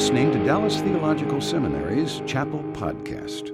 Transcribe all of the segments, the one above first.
listening to Dallas Theological Seminary's Chapel Podcast.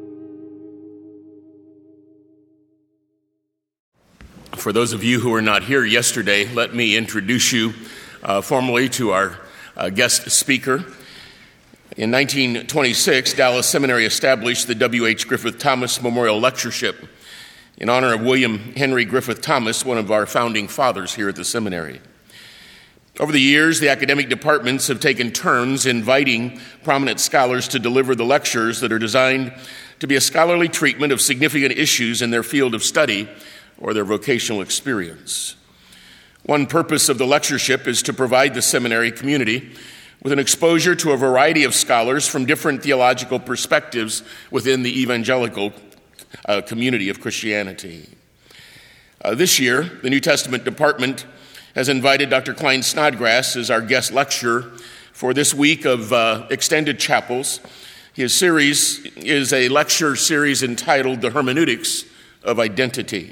For those of you who were not here yesterday, let me introduce you formally to our guest speaker. In 1926, Dallas Seminary established the W.H. Griffith Thomas Memorial Lectureship in honor of William Henry Griffith Thomas, one of our founding fathers here at the seminary. Over the years, the academic departments have taken turns inviting prominent scholars to deliver the lectures that are designed to be a scholarly treatment of significant issues in their field of study or their vocational experience. One purpose of the lectureship is to provide the seminary community with an exposure to a variety of scholars from different theological perspectives within the evangelical community of Christianity. This year, the New Testament department has invited Dr. Klein Snodgrass as our guest lecturer for this week of extended chapels. His series is a lecture series entitled The Hermeneutics of Identity.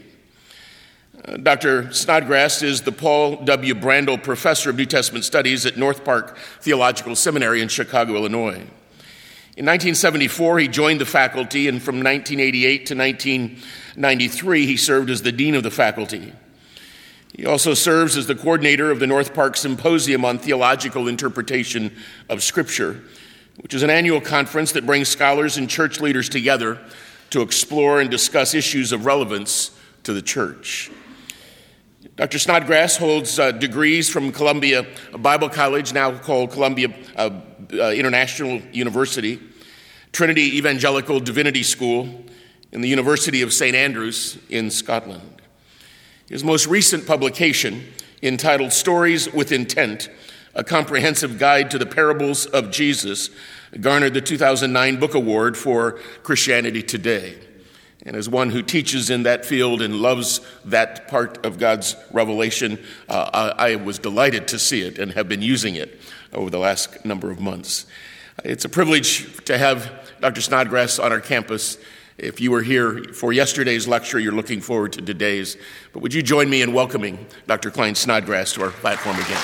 Dr. Snodgrass is the Paul W. Brandel Professor of New Testament Studies at North Park Theological Seminary in Chicago, Illinois. In 1974, he joined the faculty, and from 1988 to 1993, he served as the dean of the faculty. He also serves as the coordinator of the North Park Symposium on Theological Interpretation of Scripture, which is an annual conference that brings scholars and church leaders together to explore and discuss issues of relevance to the church. Dr. Snodgrass holds degrees from Columbia Bible College, now called Columbia International University, Trinity Evangelical Divinity School, and the University of St. Andrews in Scotland. His most recent publication, entitled Stories with Intent, A Comprehensive Guide to the Parables of Jesus, garnered the 2009 Book Award for Christianity Today. And as one who teaches in that field and loves that part of God's revelation, I was delighted to see it and have been using it over the last number of months. It's a privilege to have Dr. Snodgrass on our campus. If you were here for yesterday's lecture, you're looking forward to today's. But would you join me in welcoming Dr. Klein Snodgrass to our platform again?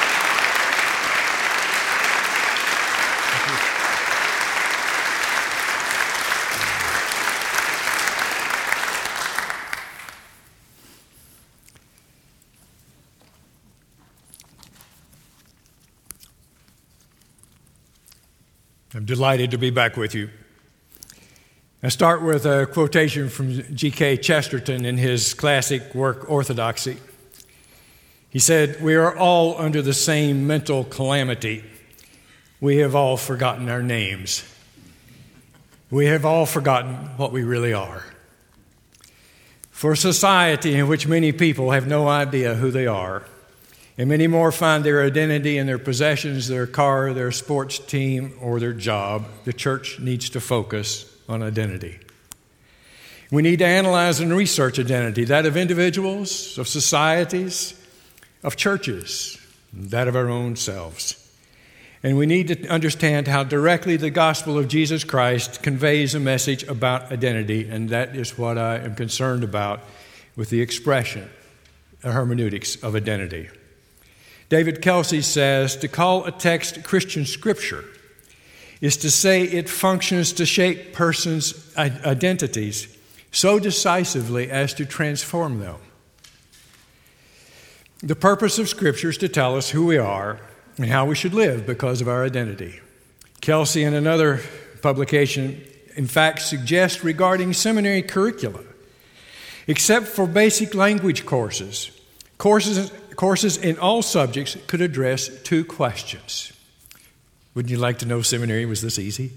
I'm delighted to be back with you. I start with a quotation from G.K. Chesterton in his classic work, Orthodoxy. He said, "We are all under the same mental calamity. We have all forgotten our names. We have all forgotten what we really are. For a society in which many people have no idea who they are, and many more find their identity in their possessions, their car, their sports team, or their job, the church needs to focus on identity. We need to analyze and research identity, that of individuals, of societies, of churches, that of our own selves. And we need to understand how directly the gospel of Jesus Christ conveys a message about identity, and that is what I am concerned about with the expression, the hermeneutics of identity. David Kelsey says, to call a text Christian scripture is to say it functions to shape persons' identities so decisively as to transform them. The purpose of Scripture is to tell us who we are and how we should live because of our identity. Kelsey, in another publication, in fact, suggests regarding seminary curricula, except for basic language courses in all subjects could address two questions. Wouldn't you like to know seminary was this easy?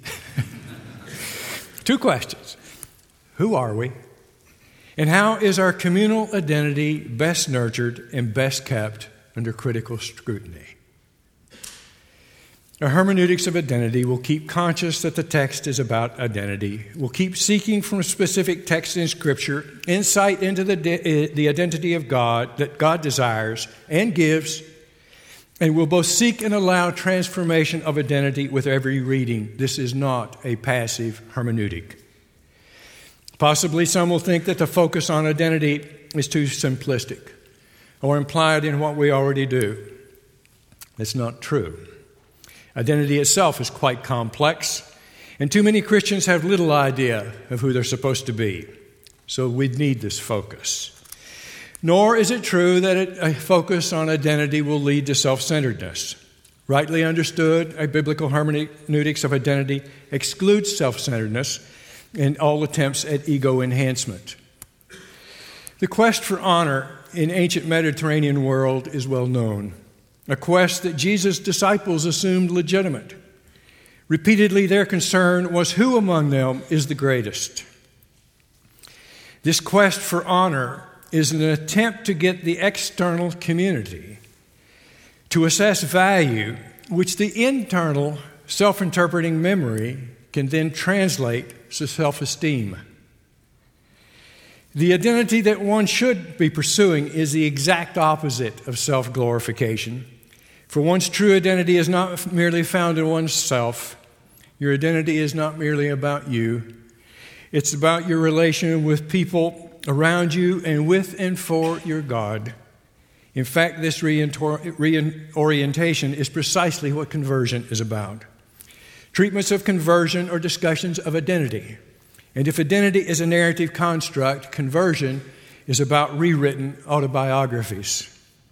Two questions. Who are we? And how is our communal identity best nurtured and best kept under critical scrutiny? A hermeneutics of identity will keep conscious that the text is about identity. We'll keep seeking from specific texts in Scripture insight into the identity of God that God desires and gives. And we'll both seek and allow transformation of identity with every reading. This is not a passive hermeneutic. Possibly some will think that the focus on identity is too simplistic or implied in what we already do. It's not true. Identity itself is quite complex, and too many Christians have little idea of who they're supposed to be. So we need this focus. Nor is it true that a focus on identity will lead to self-centeredness. Rightly understood, a biblical hermeneutics of identity excludes self-centeredness and all attempts at ego enhancement. The quest for honor in ancient Mediterranean world is well known, a quest that Jesus' disciples assumed legitimate. Repeatedly, their concern was who among them is the greatest. This quest for honor is an attempt to get the external community to assess value, which the internal self-interpreting memory can then translate to self-esteem. The identity that one should be pursuing is the exact opposite of self-glorification. For one's true identity is not merely found in oneself. Your identity is not merely about you. It's about your relation with people around you and with and for your God. In fact, this reorientation is precisely what conversion is about. Treatments of conversion are discussions of identity. And if identity is a narrative construct, conversion is about rewritten autobiographies.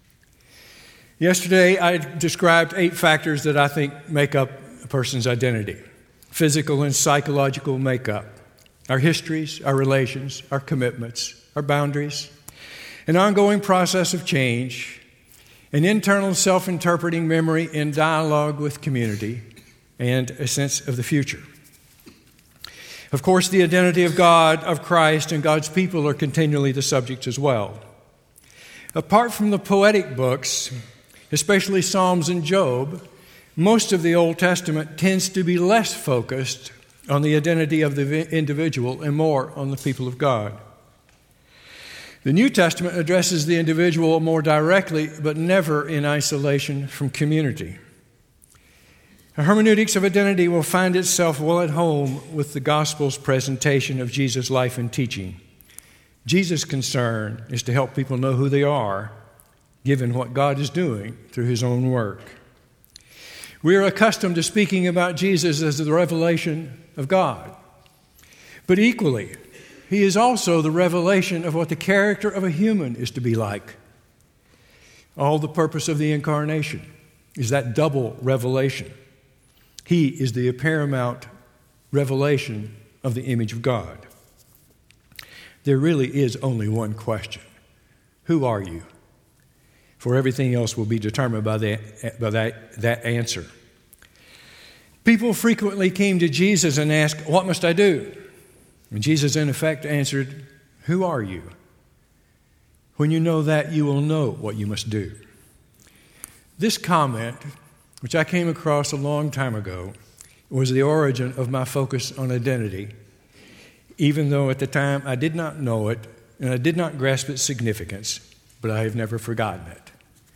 Yesterday, I described 8 factors that I think make up a person's identity. Physical and psychological makeup, our histories, our relations, our commitments, our boundaries, an ongoing process of change, an internal self-interpreting memory in dialogue with community, and a sense of the future. Of course, the identity of God, of Christ, and God's people are continually the subject as well. Apart from the poetic books, especially Psalms and Job, most of the Old Testament tends to be less focused on the identity of the individual and more on the people of God. The New Testament addresses the individual more directly, but never in isolation from community. A hermeneutics of identity will find itself well at home with the Gospel's presentation of Jesus' life and teaching. Jesus' concern is to help people know who they are, given what God is doing through His own work. We are accustomed to speaking about Jesus as the revelation of God. But equally, He is also the revelation of what the character of a human is to be like. All the purpose of the incarnation is that double revelation. He is the paramount revelation of the image of God. There really is only one question. Who are you? For everything else will be determined by that answer. People frequently came to Jesus and asked, "What must I do?" And Jesus, in effect, answered, "Who are you? When you know that, you will know what you must do." This comment, which I came across a long time ago, was the origin of my focus on identity, even though at the time I did not know it and I did not grasp its significance, but I have never forgotten it.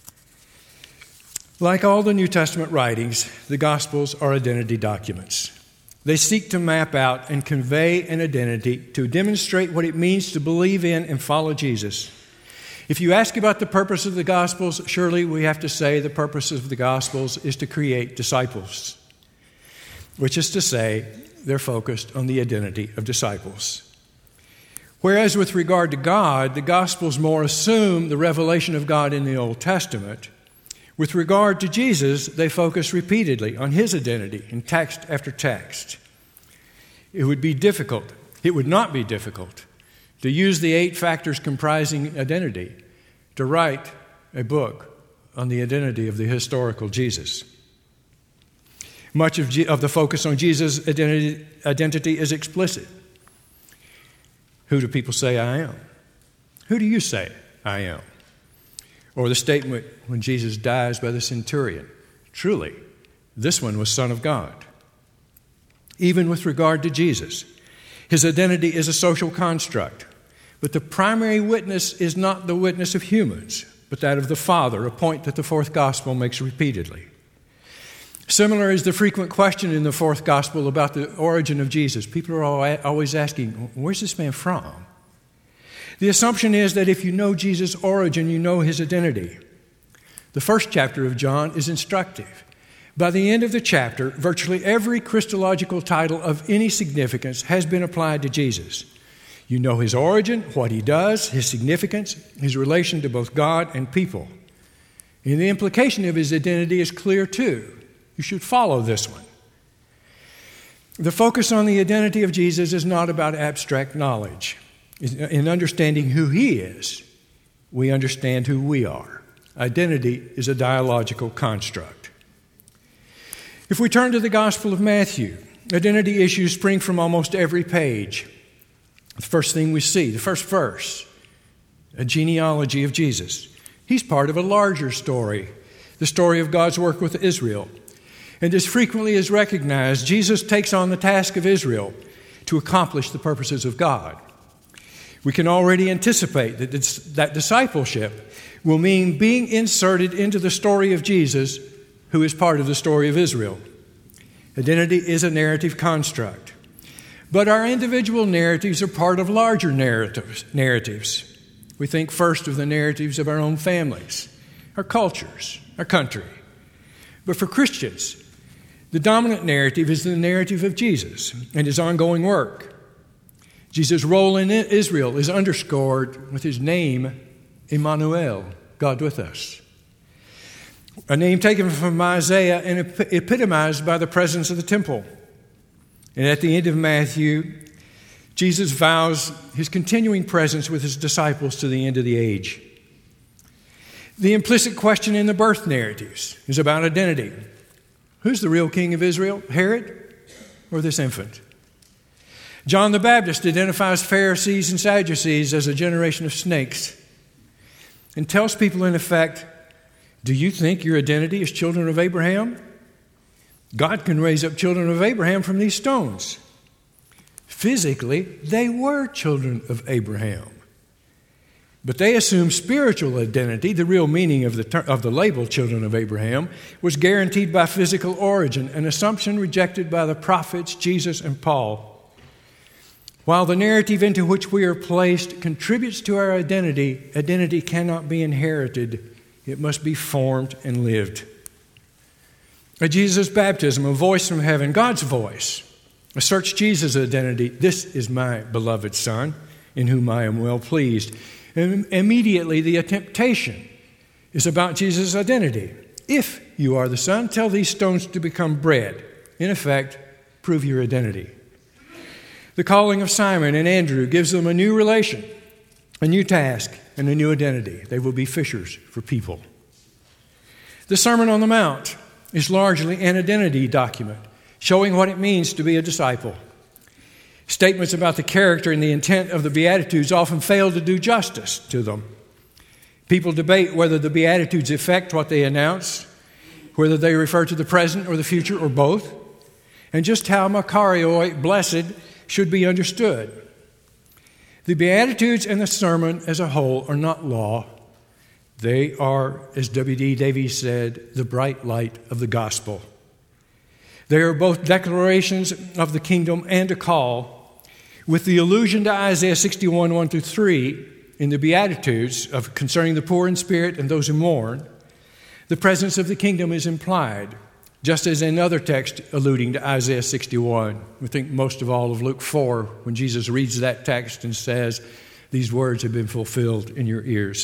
Like all the New Testament writings, the Gospels are identity documents. They seek to map out and convey an identity to demonstrate what it means to believe in and follow Jesus. If you ask about the purpose of the Gospels, surely we have to say the purpose of the Gospels is to create disciples, which is to say they're focused on the identity of disciples. Whereas with regard to God, the Gospels more assume the revelation of God in the Old Testament. With regard to Jesus, they focus repeatedly on His identity in text after text. It would not be difficult to use the 8 factors comprising identity to write a book on the identity of the historical Jesus. Much of the focus on Jesus' identity is explicit. Who do people say I am? Who do you say I am? Or the statement when Jesus dies by the centurion, truly, this one was Son of God. Even with regard to Jesus, His identity is a social construct. But the primary witness is not the witness of humans, but that of the Father, a point that the 4th Gospel makes repeatedly. Similar is the frequent question in the 4th Gospel about the origin of Jesus. People are always asking, where's this man from? The assumption is that if you know Jesus' origin, you know His identity. The 1st chapter of John is instructive. By the end of the chapter, virtually every Christological title of any significance has been applied to Jesus. You know his origin, what he does, his significance, his relation to both God and people. And the implication of his identity is clear too. You should follow this one. The focus on the identity of Jesus is not about abstract knowledge. In understanding who he is, we understand who we are. Identity is a dialogical construct. If we turn to the Gospel of Matthew, identity issues spring from almost every page. The first thing we see, the first verse, a genealogy of Jesus. He's part of a larger story, the story of God's work with Israel. And as frequently as recognized, Jesus takes on the task of Israel to accomplish the purposes of God. We can already anticipate that discipleship will mean being inserted into the story of Jesus, who is part of the story of Israel. Identity is a narrative construct. But our individual narratives are part of larger narratives. We think first of the narratives of our own families, our cultures, our country. But for Christians, the dominant narrative is the narrative of Jesus and his ongoing work. Jesus' role in Israel is underscored with his name, Emmanuel, God with us. A name taken from Isaiah and epitomized by the presence of the temple. And at the end of Matthew, Jesus vows his continuing presence with his disciples to the end of the age. The implicit question in the birth narratives is about identity. Who's the real king of Israel, Herod or this infant? John the Baptist identifies Pharisees and Sadducees as a generation of snakes and tells people in effect, do you think your identity is children of Abraham? God can raise up children of Abraham from these stones. Physically, they were children of Abraham. But they assumed spiritual identity, the real meaning of the label children of Abraham, was guaranteed by physical origin, an assumption rejected by the prophets Jesus and Paul. While the narrative into which we are placed contributes to our identity, identity cannot be inherited. It must be formed and lived. At Jesus' baptism, a voice from heaven, God's voice, asserts Jesus' identity. This is my beloved Son, in whom I am well pleased. And immediately the temptation is about Jesus' identity. If you are the Son, tell these stones to become bread. In effect, prove your identity. The calling of Simon and Andrew gives them a new relation, a new task, and a new identity. They will be fishers for people. The Sermon on the Mount is largely an identity document, showing what it means to be a disciple. Statements about the character and the intent of the Beatitudes often fail to do justice to them. People debate whether the Beatitudes affect what they announce, whether they refer to the present or the future or both, and just how Makarioi, blessed, should be understood. The Beatitudes and the sermon as a whole are not law. They are, as W.D. Davies said, the bright light of the gospel. They are both declarations of the kingdom and a call, with the allusion to Isaiah 61, 1-3 in the Beatitudes of concerning the poor in spirit and those who mourn. The presence of the kingdom is implied, just as in other texts alluding to Isaiah 61. We think most of all of Luke 4, when Jesus reads that text and says, these words have been fulfilled in your ears.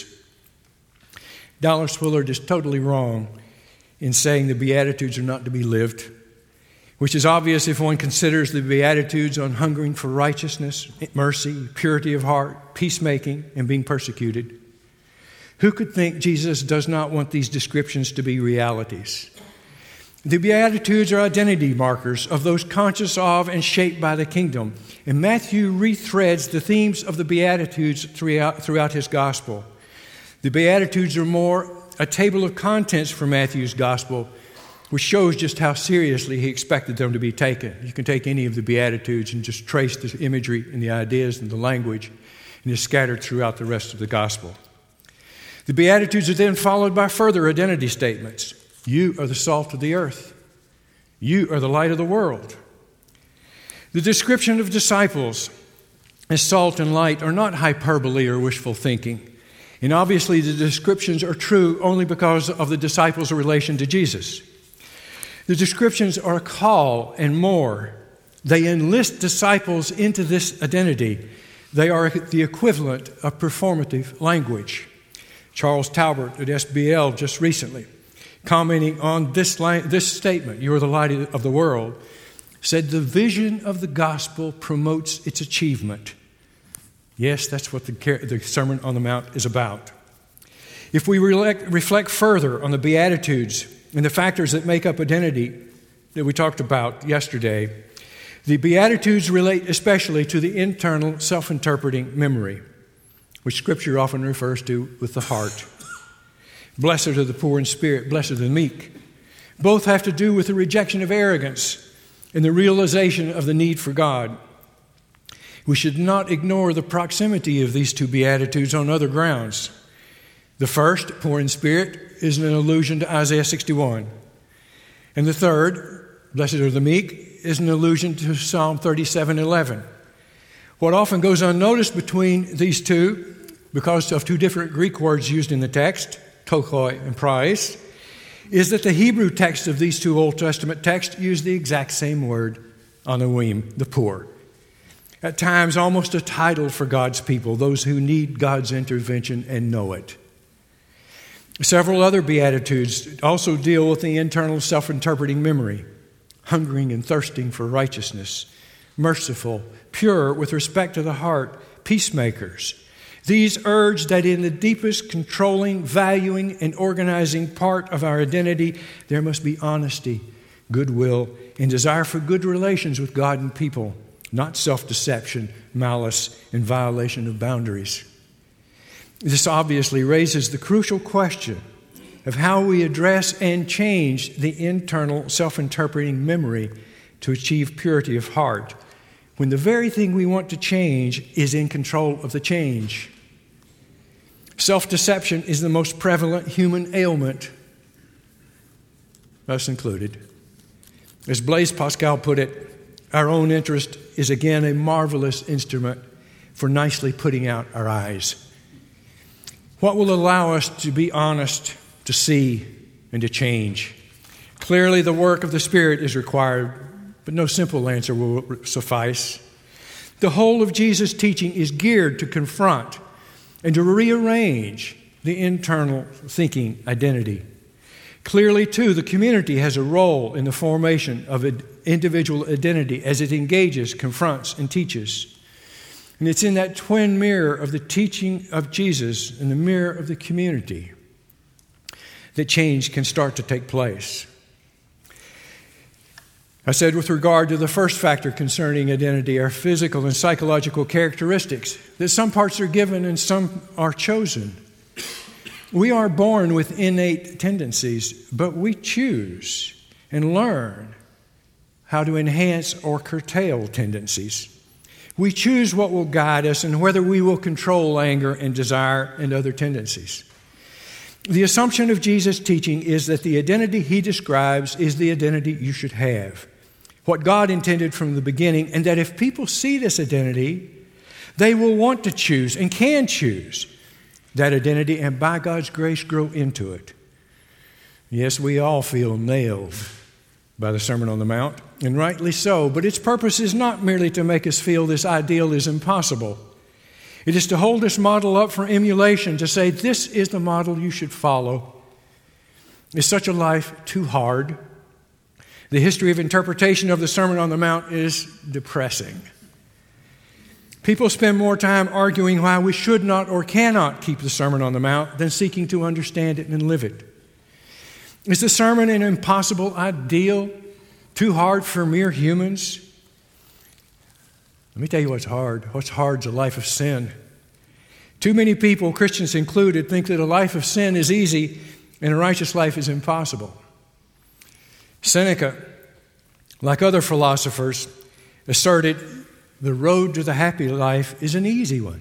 Dallas Willard is totally wrong in saying the Beatitudes are not to be lived, which is obvious if one considers the Beatitudes on hungering for righteousness, mercy, purity of heart, peacemaking, and being persecuted. Who could think Jesus does not want these descriptions to be realities? The Beatitudes are identity markers of those conscious of and shaped by the kingdom. And Matthew rethreads the themes of the Beatitudes throughout his gospel. The Beatitudes are more a table of contents for Matthew's gospel, which shows just how seriously he expected them to be taken. You can take any of the Beatitudes and just trace the imagery and the ideas and the language, and it's scattered throughout the rest of the gospel. The Beatitudes are then followed by further identity statements. You are the salt of the earth. You are the light of the world. The description of disciples as salt and light are not hyperbole or wishful thinking. And obviously the descriptions are true only because of the disciples' relation to Jesus. The descriptions are a call and more. They enlist disciples into this identity. They are the equivalent of performative language. Charles Talbert at SBL just recently, commenting on this statement, "You are the light of the world," said, "The vision of the gospel promotes its achievement." Yes, that's what the Sermon on the Mount is about. If we reflect further on the Beatitudes and the factors that make up identity that we talked about yesterday, the Beatitudes relate especially to the internal self-interpreting memory, which Scripture often refers to with the heart. Blessed are the poor in spirit, blessed are the meek. Both have to do with the rejection of arrogance and the realization of the need for God. We should not ignore the proximity of these two Beatitudes on other grounds. The first, poor in spirit, is an allusion to Isaiah 61. And the third, blessed are the meek, is an allusion to Psalm 37:11. What often goes unnoticed between these two, because of two different Greek words used in the text, tokoi and prais, is that the Hebrew text of these two Old Testament texts use the exact same word, anuim, the poor. At times, almost a title for God's people, those who need God's intervention and know it. Several other Beatitudes also deal with the internal self-interpreting memory, hungering and thirsting for righteousness, merciful, pure with respect to the heart, peacemakers. These urge that in the deepest controlling, valuing, and organizing part of our identity, there must be honesty, goodwill, and desire for good relations with God and people, not self-deception, malice, and violation of boundaries. This obviously raises the crucial question of how we address and change the internal self-interpreting memory to achieve purity of heart, when the very thing we want to change is in control of the change. Self-deception is the most prevalent human ailment, us included. As Blaise Pascal put it, our own interest is again a marvelous instrument for nicely putting out our eyes. What will allow us to be honest, to see, and to change? Clearly, the work of the Spirit is required, but no simple answer will suffice. The whole of Jesus' teaching is geared to confront and to rearrange the internal thinking identity. Clearly, too, the community has a role in the formation of an individual identity as it engages, confronts, and teaches. And it's in that twin mirror of the teaching of Jesus and the mirror of the community that change can start to take place. I said with regard to the first factor concerning identity, our physical and psychological characteristics, that some parts are given and some are chosen. We are born with innate tendencies, but we choose and learn how to enhance or curtail tendencies. We choose what will guide us and whether we will control anger and desire and other tendencies. The assumption of Jesus' teaching is that the identity he describes is the identity you should have, what God intended from the beginning, and that if people see this identity, they will want to choose and can choose that identity and by God's grace grow into it. Yes, we all feel nailed by the Sermon on the Mount, and rightly so, but its purpose is not merely to make us feel this ideal is impossible. It is to hold this model up for emulation, to say this is the model you should follow. Is such a life too hard? The history of interpretation of the Sermon on the Mount is depressing. People spend more time arguing why we should not or cannot keep the Sermon on the Mount than seeking to understand it and live it. Is the sermon an impossible ideal, too hard for mere humans? Let me tell you what's hard. What's hard is a life of sin. Too many people, Christians included, think that a life of sin is easy and a righteous life is impossible. Seneca, like other philosophers, asserted the road to the happy life is an easy one.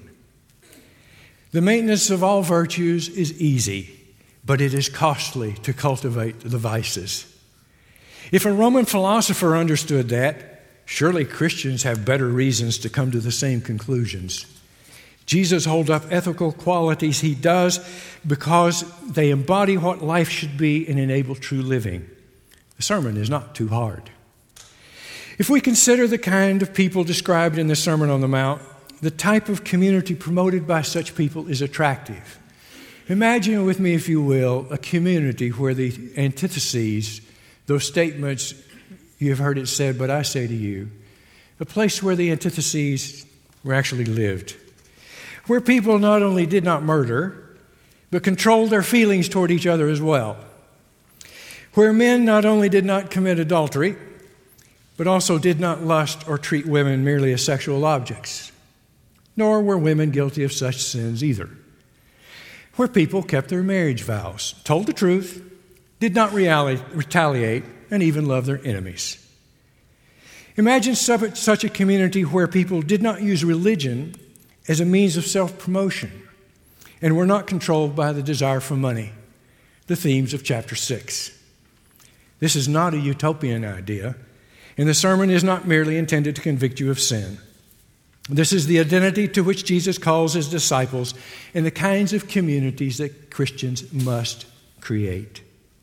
The maintenance of all virtues is easy, but it is costly to cultivate the vices. If a Roman philosopher understood that, surely Christians have better reasons to come to the same conclusions. Jesus holds up ethical qualities he does because they embody what life should be and enable true living. The sermon is not too hard. If we consider the kind of people described in the Sermon on the Mount, the type of community promoted by such people is attractive. Imagine with me, if you will, a community where the antitheses, those statements, you have heard it said, but I say to you, a place where the antitheses were actually lived, where people not only did not murder, but controlled their feelings toward each other as well, where men not only did not commit adultery, but also did not lust or treat women merely as sexual objects, nor were women guilty of such sins either, where people kept their marriage vows, told the truth, did not retaliate, and even loved their enemies. Imagine such a community where people did not use religion as a means of self-promotion and were not controlled by the desire for money, the themes of chapter 6. This is not a utopian idea, and the sermon is not merely intended to convict you of sin. This is the identity to which Jesus calls his disciples and the kinds of communities that Christians must create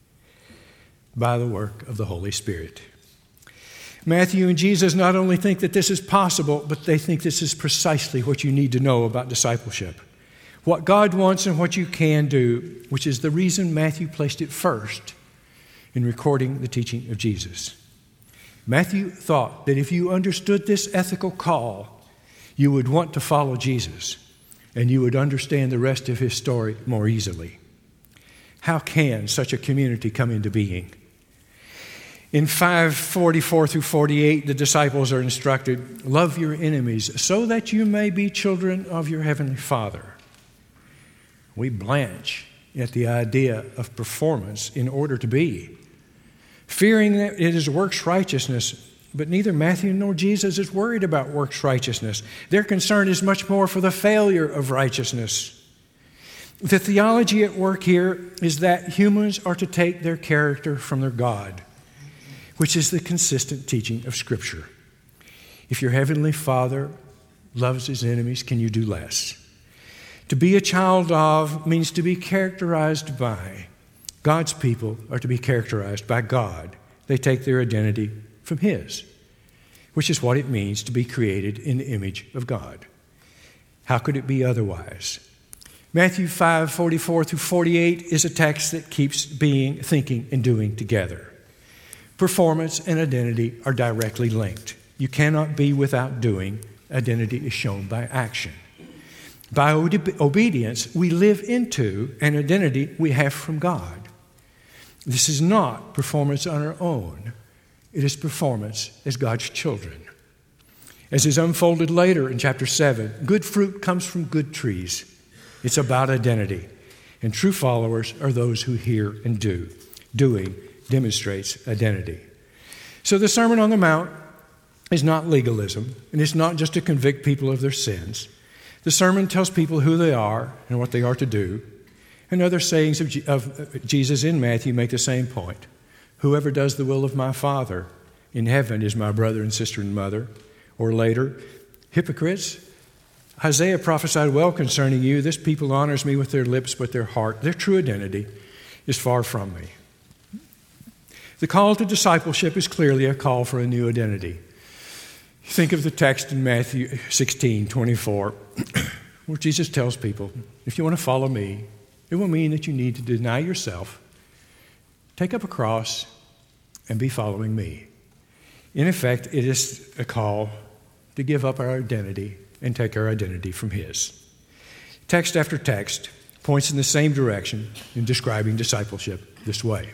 by the work of the Holy Spirit. Matthew and Jesus not only think that this is possible, but they think this is precisely what you need to know about discipleship. What God wants and what you can do, which is the reason Matthew placed it first in recording the teaching of Jesus. Matthew thought that if you understood this ethical call, you would want to follow Jesus, and you would understand the rest of his story more easily. How can such a community come into being? In 5:44 through 48, the disciples are instructed, love your enemies so that you may be children of your heavenly Father. We blanch at the idea of performance in order to be, fearing that it is works righteousness. But neither Matthew nor Jesus is worried about works righteousness. Their concern is much more for the failure of righteousness. The theology at work here is that humans are to take their character from their God, which is the consistent teaching of Scripture. If your heavenly Father loves his enemies, can you do less? To be a child of means to be characterized by. God's people are to be characterized by God. They take their identity from his, which is what it means to be created in the image of God. How could it be otherwise? Matthew 5:44 through 48 is a text that keeps being, thinking, and doing together. Performance and identity are directly linked. You cannot be without doing. Identity is shown by action. By obedience, we live into an identity we have from God. This is not performance on our own. It is performance as God's children. As is unfolded later in chapter 7, good fruit comes from good trees. It's about identity. And true followers are those who hear and do. Doing demonstrates identity. So the Sermon on the Mount is not legalism, and it's not just to convict people of their sins. The sermon tells people who they are and what they are to do. And other sayings of Jesus in Matthew make the same point. Whoever does the will of my Father in heaven is my brother and sister and mother. Or later, hypocrites, Isaiah prophesied well concerning you. This people honors me with their lips, but their heart, their true identity, is far from me. The call to discipleship is clearly a call for a new identity. Think of the text in Matthew 16:24, where Jesus tells people, if you want to follow me, it will mean that you need to deny yourself, take up a cross, and be following me. In effect, it is a call to give up our identity and take our identity from his. Text after text points in the same direction in describing discipleship this way.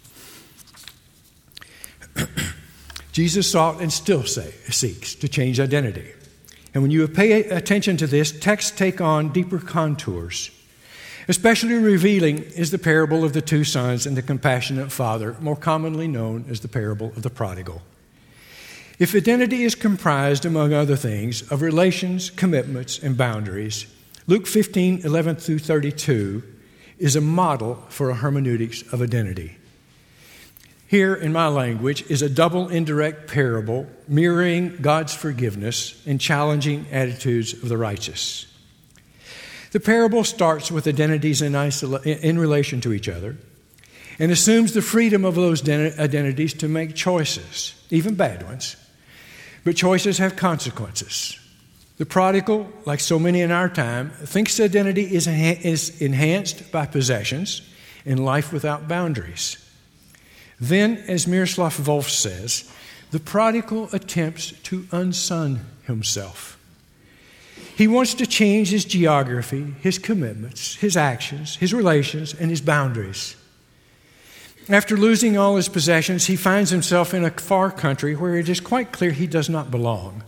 Jesus sought and still seeks to change identity. And when you pay attention to this, texts take on deeper contours. Especially revealing is the parable of the two sons and the compassionate father, more commonly known as the parable of the prodigal. If identity is comprised, among other things, of relations, commitments, and boundaries, Luke 15:11 through 32 is a model for a hermeneutics of identity. Here, in my language, is a double indirect parable mirroring God's forgiveness and challenging attitudes of the righteous. The parable starts with identities in relation to each other, and assumes the freedom of those identities to make choices, even bad ones. But choices have consequences. The prodigal, like so many in our time, thinks identity is enhanced by possessions and life without boundaries. Then, as Miroslav Volf says, the prodigal attempts to unsun himself. He wants to change his geography, his commitments, his actions, his relations, and his boundaries. After losing all his possessions, he finds himself in a far country where it is quite clear he does not belong.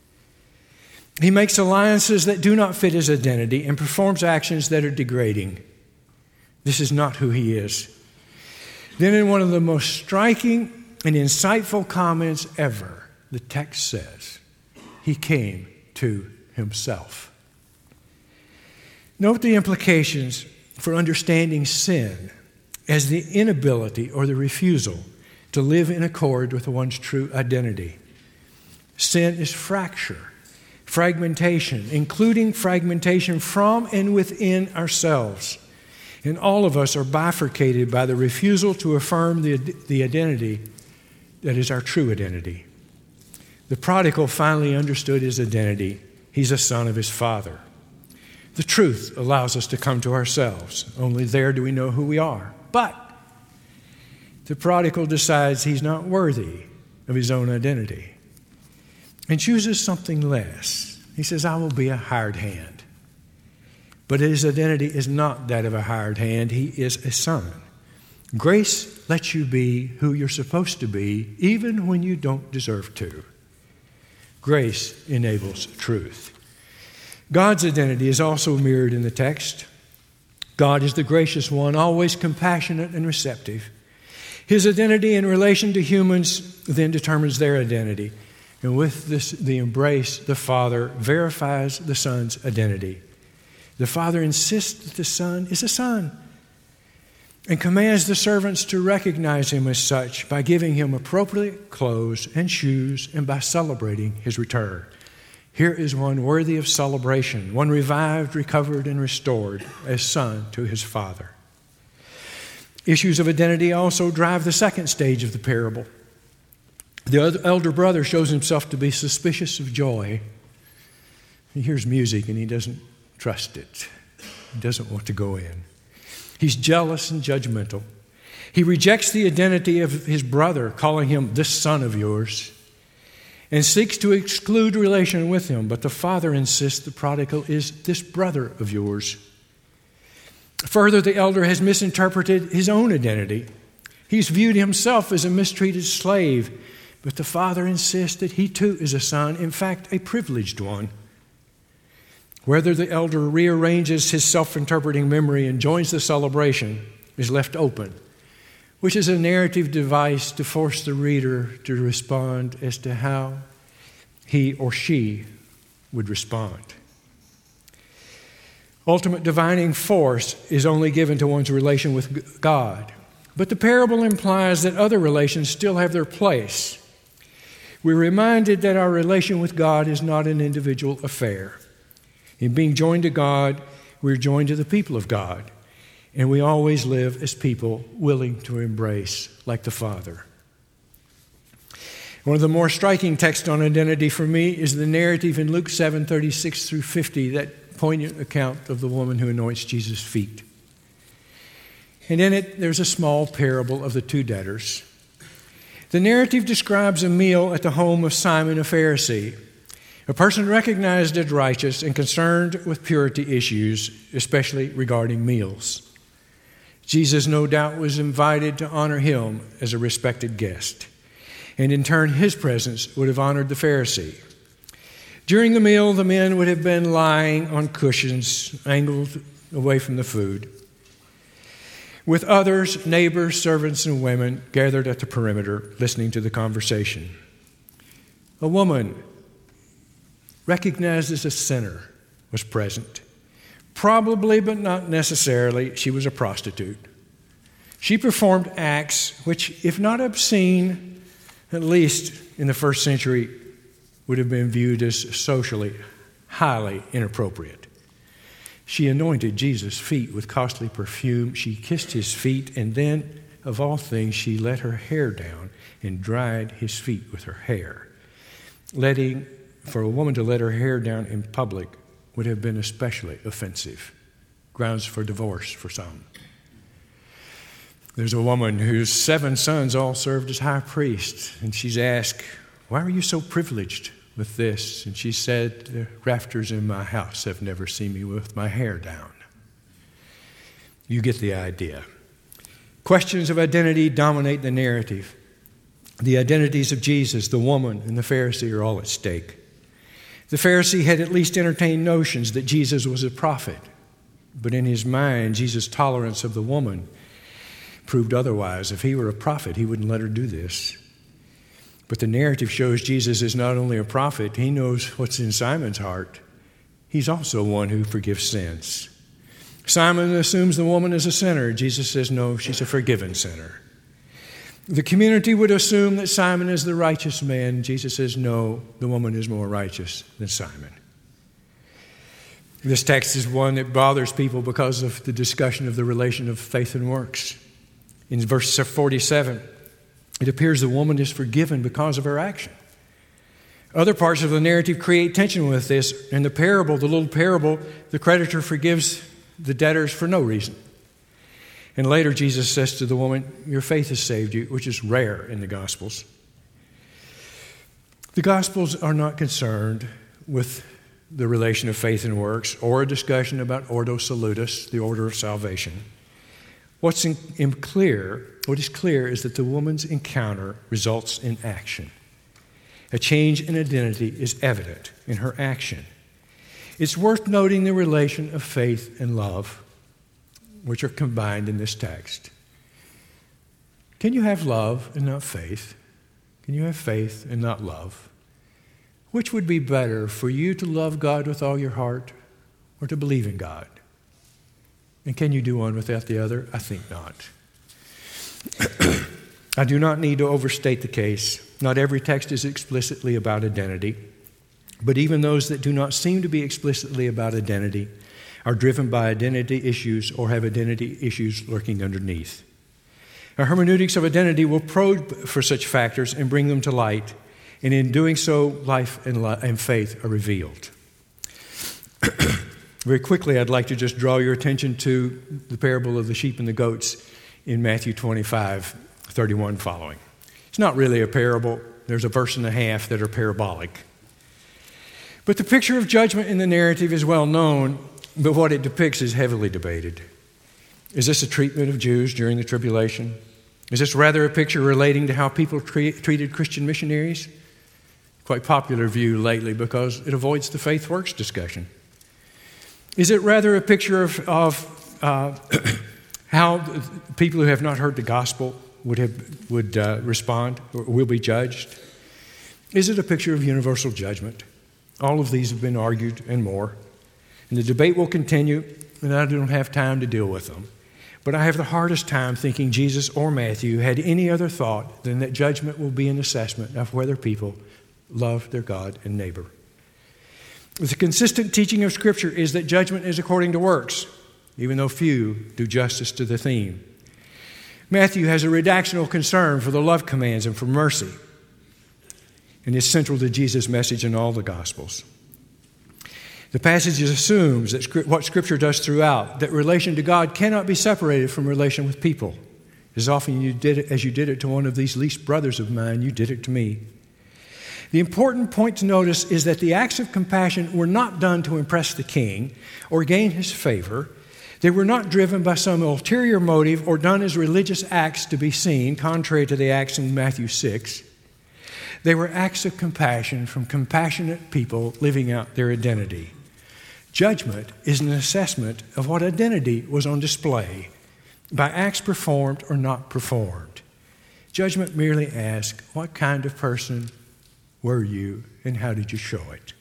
He makes alliances that do not fit his identity and performs actions that are degrading. This is not who he is. Then, in one of the most striking and insightful comments ever, the text says, he came to himself. Note the implications for understanding sin as the inability or the refusal to live in accord with one's true identity. Sin is fragmentation, including fragmentation from and within ourselves. And all of us are bifurcated by the refusal to affirm the identity that is our true identity. The prodigal finally understood his identity. He's a son of his father. The truth allows us to come to ourselves. Only there do we know who we are. But the prodigal decides he's not worthy of his own identity and chooses something less. He says, I will be a hired hand. But his identity is not that of a hired hand. He is a son. Grace lets you be who you're supposed to be, even when you don't deserve to. Grace enables truth. God's identity is also mirrored in the text. God is the gracious one, always compassionate and receptive. His identity in relation to humans then determines their identity. And with this, the embrace, the Father verifies the Son's identity. The Father insists that the Son is a son and commands the servants to recognize him as such by giving him appropriate clothes and shoes and by celebrating his return. Here is one worthy of celebration, one revived, recovered, and restored as son to his Father. Issues of identity also drive the second stage of the parable. The elder brother shows himself to be suspicious of joy. He hears music and he doesn't trust it. He doesn't want to go in. He's jealous and judgmental. He rejects the identity of his brother, calling him this son of yours, and seeks to exclude relation with him. But the father insists the prodigal is this brother of yours. Further, the elder has misinterpreted his own identity. He's viewed himself as a mistreated slave, but the father insists that he too is a son, in fact, a privileged one. Whether the elder rearranges his self-interpreting memory and joins the celebration is left open, which is a narrative device to force the reader to respond as to how he or she would respond. Ultimate divining force is only given to one's relation with God, but the parable implies that other relations still have their place. We're reminded that our relation with God is not an individual affair. In being joined to God, we're joined to the people of God, and we always live as people willing to embrace like the Father. One of the more striking texts on identity for me is the narrative in Luke 7:36 through 50, that poignant account of the woman who anoints Jesus' feet. And in it, there's a small parable of the two debtors. The narrative describes a meal at the home of Simon, a Pharisee, a person recognized as righteous and concerned with purity issues, especially regarding meals. Jesus, no doubt, was invited to honor him as a respected guest, and in turn, his presence would have honored the Pharisee. During the meal, the men would have been lying on cushions, angled away from the food, with others, neighbors, servants, and women gathered at the perimeter, listening to the conversation. A woman, recognized as a sinner, was present. Probably, but not necessarily, she was a prostitute. She performed acts which, if not obscene, at least in the first century, would have been viewed as socially highly inappropriate. She anointed Jesus' feet with costly perfume. She kissed his feet and then of all things, she let her hair down and dried his feet with her hair. For a woman to let her hair down in public would have been especially offensive. Grounds for divorce for some. There's a woman whose 7 sons all served as high priests, and she's asked, "Why are you so privileged with this?" And she said, "The rafters in my house have never seen me with my hair down." You get the idea. Questions of identity dominate the narrative. The identities of Jesus, the woman, and the Pharisee are all at stake. The Pharisee had at least entertained notions that Jesus was a prophet, but in his mind, Jesus' tolerance of the woman proved otherwise. If he were a prophet, he wouldn't let her do this. But the narrative shows Jesus is not only a prophet, he knows what's in Simon's heart. He's also one who forgives sins. Simon assumes the woman is a sinner. Jesus says, no, she's a forgiven sinner. The community would assume that Simon is the righteous man. Jesus says, no, the woman is more righteous than Simon. This text is one that bothers people because of the discussion of the relation of faith and works. In verse 47, it appears the woman is forgiven because of her action. Other parts of the narrative create tension with this. In the parable, the little parable, the creditor forgives the debtors for no reason. And later Jesus says to the woman, your faith has saved you, which is rare in the Gospels. The Gospels are not concerned with the relation of faith and works or a discussion about Ordo Salutis, the order of salvation. What is clear is that the woman's encounter results in action. A change in identity is evident in her action. It's worth noting the relation of faith and love, which are combined in this text. Can you have love and not faith? Can you have faith and not love? Which would be better, for you to love God with all your heart or to believe in God? And can you do one without the other? I think not. I do not need to overstate the case. Not every text is explicitly about identity, but even those that do not seem to be explicitly about identity are driven by identity issues or have identity issues lurking underneath. Our hermeneutics of identity will probe for such factors and bring them to light, and in doing so, life and faith are revealed. Very quickly, I'd like to just draw your attention to the parable of the sheep and the goats in Matthew 25:31 following. It's not really a parable. There's a verse and a half that are parabolic. But the picture of judgment in the narrative is well known, but what it depicts is heavily debated. Is this a treatment of Jews during the tribulation? Is this rather a picture relating to how people treated Christian missionaries? Quite popular view lately because it avoids the faith works discussion. Is it rather a picture of how people who have not heard the gospel would respond or will be judged? Is it a picture of universal judgment? All of these have been argued and more. And the debate will continue, and I don't have time to deal with them. But I have the hardest time thinking Jesus or Matthew had any other thought than that judgment will be an assessment of whether people love their God and neighbor. The consistent teaching of Scripture is that judgment is according to works, even though few do justice to the theme. Matthew has a redactional concern for the love commands and for mercy, and is central to Jesus' message in all the Gospels. The passage assumes that what Scripture does throughout, that relation to God cannot be separated from relation with people. As often as you did it to one of these least brothers of mine, you did it to me. The important point to notice is that the acts of compassion were not done to impress the king or gain his favor. They were not driven by some ulterior motive or done as religious acts to be seen, contrary to the acts in Matthew 6. They were acts of compassion from compassionate people living out their identity. Judgment is an assessment of what identity was on display by acts performed or not performed. Judgment merely asks, what kind of person were you and how did you show it?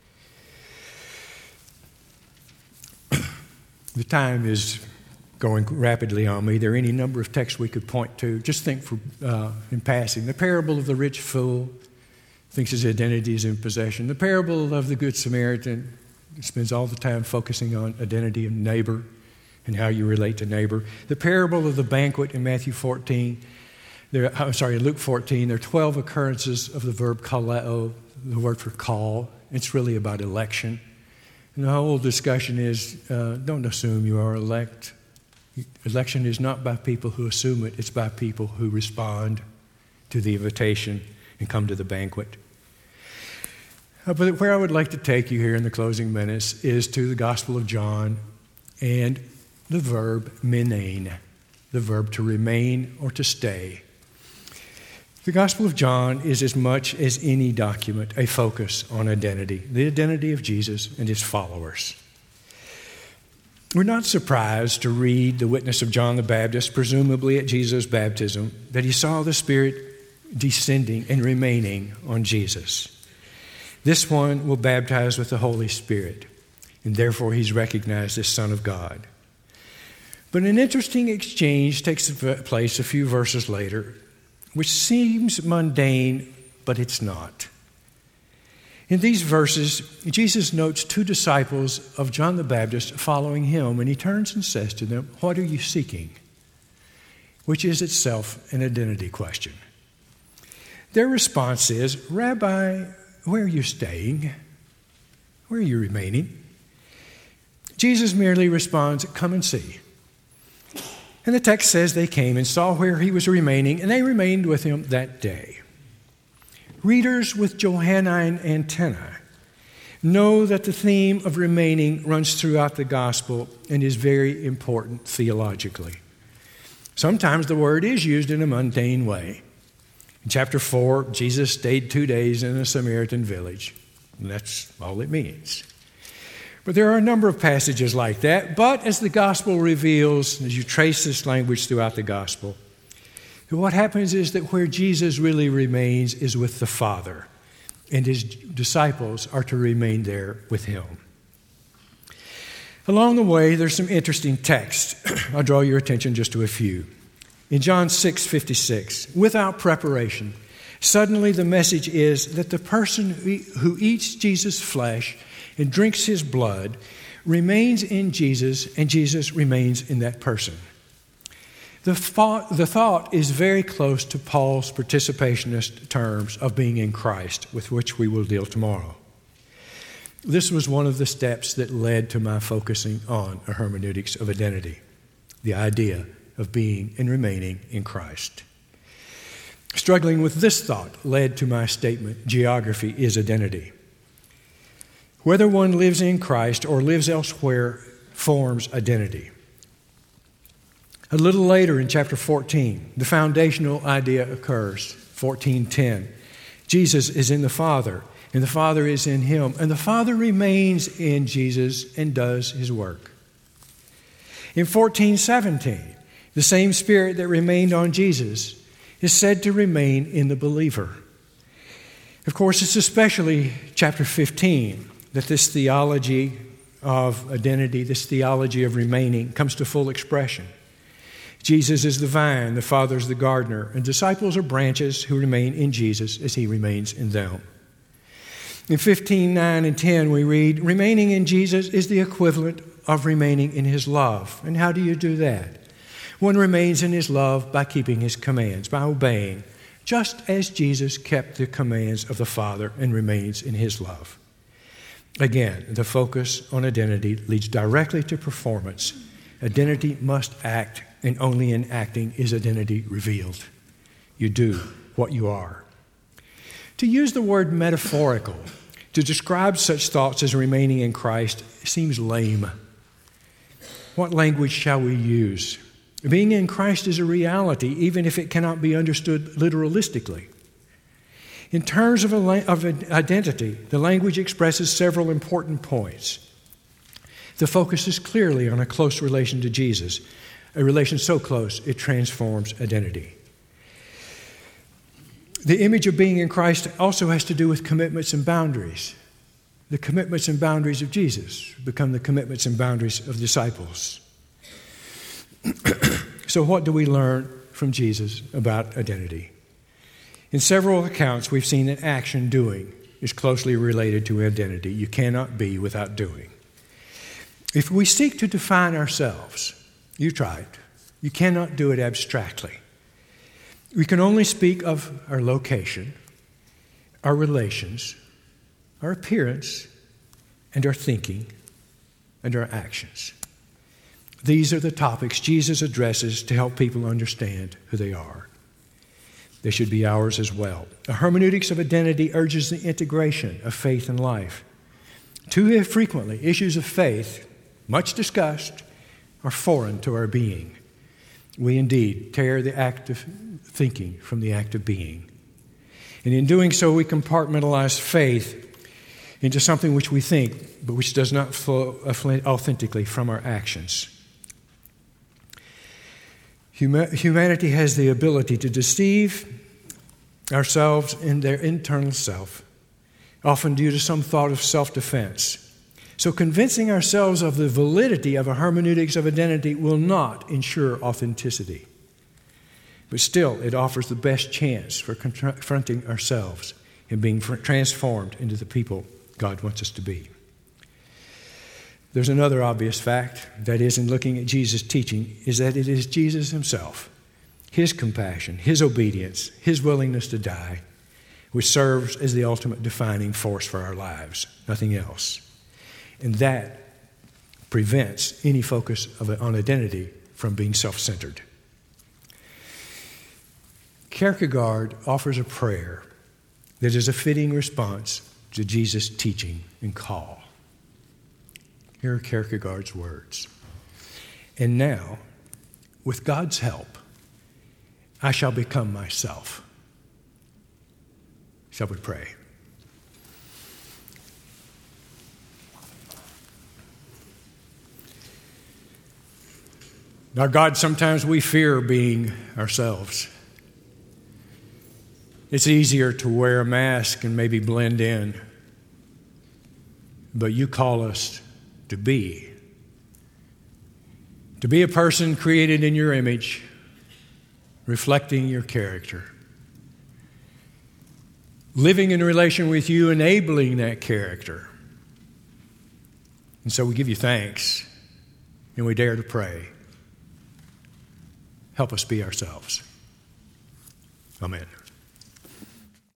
The time is going rapidly on me. There are any number of texts we could point to. Just think in passing. The parable of the rich fool thinks his identity is in possession. The parable of the Good Samaritan spends all the time focusing on identity of neighbor, and how you relate to neighbor. The parable of the banquet in Luke 14, there are 12 occurrences of the verb kaleo, the word for call. It's really about election. And the whole discussion is, don't assume you are elect. Election is not by people who assume it. It's by people who respond to the invitation and come to the banquet. But where I would like to take you here in the closing minutes is to the Gospel of John and the verb menein, the verb to remain or to stay. The Gospel of John is, as much as any document, a focus on identity, the identity of Jesus and his followers. We're not surprised to read the witness of John the Baptist, presumably at Jesus' baptism, that he saw the Spirit descending and remaining on Jesus. This one will baptize with the Holy Spirit, and therefore he's recognized as Son of God. But an interesting exchange takes place a few verses later, which seems mundane, but it's not. In these verses, Jesus notes two disciples of John the Baptist following him, and he turns and says to them, "What are you seeking?" Which is itself an identity question. Their response is, "Rabbi, where are you staying? Where are you remaining?" Jesus merely responds, "Come and see." And the text says they came and saw where he was remaining, and they remained with him that day. Readers with Johannine antennae know that the theme of remaining runs throughout the gospel and is very important theologically. Sometimes the word is used in a mundane way. In chapter 4, Jesus stayed 2 days in a Samaritan village, and that's all it means. But there are a number of passages like that. But as the gospel reveals, as you trace this language throughout the gospel, what happens is that where Jesus really remains is with the Father, and his disciples are to remain there with him. Along the way, there's some interesting texts. I'll draw your attention just to a few. In John 6:56, without preparation, suddenly the message is that the person who eats Jesus' flesh and drinks his blood remains in Jesus, and Jesus remains in that person. The thought is very close to Paul's participationist terms of being in Christ, with which we will deal tomorrow. This was one of the steps that led to my focusing on a hermeneutics of identity, the idea of being and remaining in Christ. Struggling with this thought led to my statement, geography is identity. Whether one lives in Christ or lives elsewhere forms identity. A little later in chapter 14, the foundational idea occurs, 14:10. Jesus is in the Father, and the Father is in him, and the Father remains in Jesus and does his work. In 14:17, the same Spirit that remained on Jesus is said to remain in the believer. Of course, it's especially chapter 15 that this theology of identity, this theology of remaining, comes to full expression. Jesus is the vine, the Father is the gardener, and disciples are branches who remain in Jesus as he remains in them. In 15:9 and 10, we read, remaining in Jesus is the equivalent of remaining in his love. And how do you do that? One remains in his love by keeping his commands, by obeying, just as Jesus kept the commands of the Father and remains in his love. Again, the focus on identity leads directly to performance. Identity must act, and only in acting is identity revealed. You do what you are. To use the word metaphorical to describe such thoughts as remaining in Christ seems lame. What language shall we use? Being in Christ is a reality, even if it cannot be understood literalistically. In terms of identity, the language expresses several important points. The focus is clearly on a close relation to Jesus, a relation so close it transforms identity. The image of being in Christ also has to do with commitments and boundaries. The commitments and boundaries of Jesus become the commitments and boundaries of disciples. So what do we learn from Jesus about identity? In several accounts, we've seen that action, doing, is closely related to identity. You cannot be without doing. If we seek to define ourselves, you try it. You cannot do it abstractly. We can only speak of our location, our relations, our appearance, and our thinking, and our actions. These are the topics Jesus addresses to help people understand who they are. They should be ours as well. A hermeneutics of identity urges the integration of faith and life. Too frequently, issues of faith, much discussed, are foreign to our being. We indeed tear the act of thinking from the act of being. And in doing so, we compartmentalize faith into something which we think, but which does not flow authentically from our actions. Humanity has the ability to deceive ourselves in their internal self, often due to some thought of self-defense. So convincing ourselves of the validity of a hermeneutics of identity will not ensure authenticity. But still, it offers the best chance for confronting ourselves and being transformed into the people God wants us to be. There's another obvious fact, that is, in looking at Jesus' teaching, is that it is Jesus himself, his compassion, his obedience, his willingness to die, which serves as the ultimate defining force for our lives, nothing else. And that prevents any focus on identity from being self-centered. Kierkegaard offers a prayer that is a fitting response to Jesus' teaching and call. Here are Kierkegaard's words. And now, with God's help, I shall become myself. Shall we pray? Now, God, sometimes we fear being ourselves. It's easier to wear a mask and maybe blend in. But you call us to be a person created in your image, reflecting your character, living in relation with you, enabling that character. And so we give you thanks, and we dare to pray. Help us be ourselves. Amen.